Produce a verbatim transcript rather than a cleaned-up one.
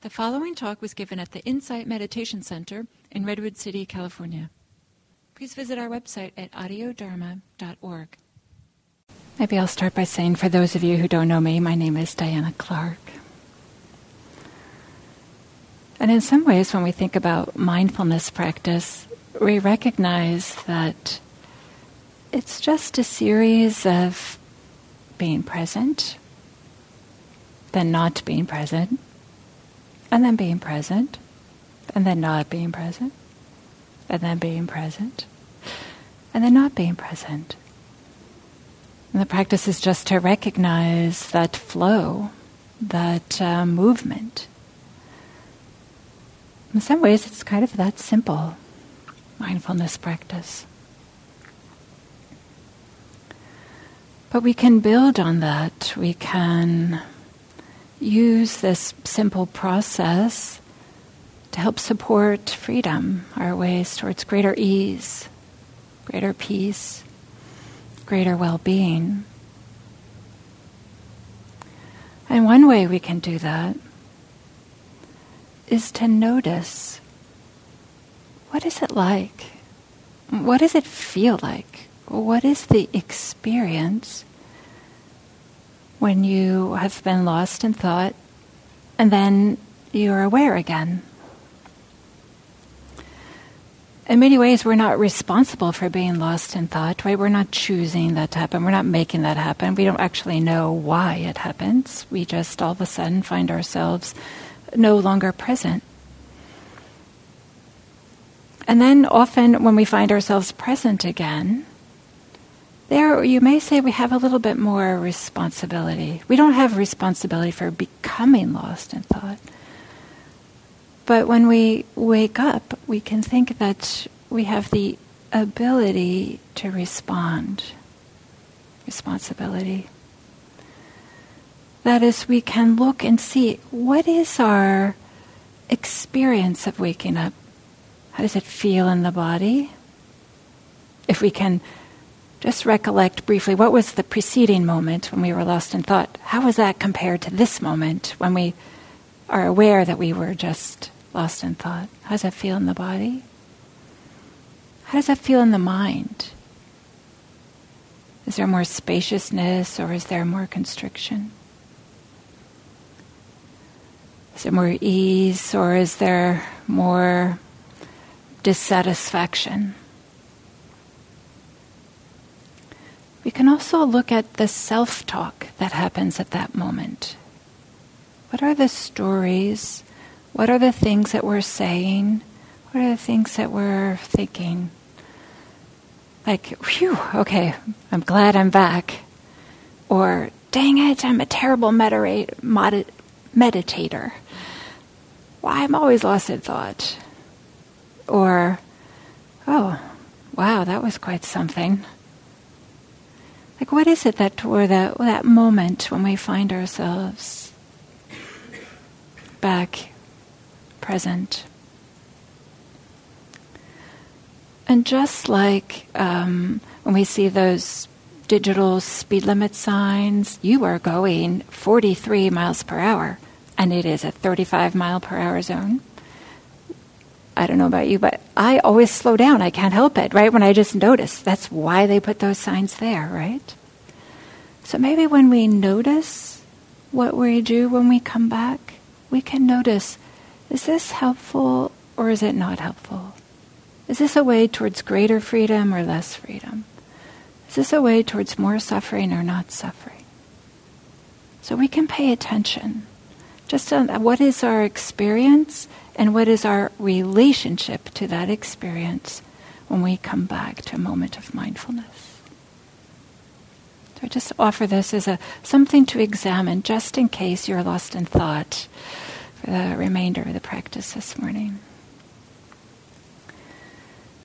The following talk was given at the Insight Meditation Center in Redwood City, California. Please visit our website at audio dharma dot org. Maybe I'll start by saying, for those of you who don't know me, my name is Diana Clark. And in some ways, when we think about mindfulness practice, we recognize that it's just a series of being present, then not being present, and then being present, and then not being present, and then being present, and then not being present. And the practice is just to recognize that flow, that uh, movement. In some ways, it's kind of that simple, mindfulness practice. But we can build on that. We can use this simple process to help support freedom, our ways towards greater ease, greater peace, greater well-being. And one way we can do that is to notice, what is it like? What does it feel like? What is the experience when you have been lost in thought and then you're aware again? In many ways, we're not responsible for being lost in thought, right? We're not choosing that to happen. We're not making that happen. We don't actually know why it happens. We just all of a sudden find ourselves no longer present. And then often when we find ourselves present again, there, you may say we have a little bit more responsibility. We don't have responsibility for becoming lost in thought. But when we wake up, we can think that we have the ability to respond. Responsibility. That is, we can look and see, what is our experience of waking up? How does it feel in the body? If we can just recollect briefly, what was the preceding moment when we were lost in thought? How was that compared to this moment when we are aware that we were just lost in thought? How does that feel in the body? How does that feel in the mind? Is there more spaciousness or is there more constriction? Is there more ease or is there more dissatisfaction? We can also look at the self-talk that happens at that moment. What are the stories? What are the things that we're saying? What are the things that we're thinking? Like, whew, okay, I'm glad I'm back. Or, dang it, I'm a terrible medita- mod- meditator. Why, I'm always lost in thought. Or, oh, wow, that was quite something. Like, what is it that, or that, that moment when we find ourselves back, present? And just like um, when we see those digital speed limit signs, you are going forty-three miles per hour, and it is a thirty-five mile per hour zone. I don't know about you, but I always slow down. I can't help it, right? When I just notice. That's why they put those signs there, right? So maybe when we notice what we do when we come back, we can notice, is this helpful or is it not helpful? Is this a way towards greater freedom or less freedom? Is this a way towards more suffering or not suffering? So we can pay attention just on what is our experience and what is our relationship to that experience when we come back to a moment of mindfulness. So I just offer this as a something to examine just in case you're lost in thought for the remainder of the practice this morning.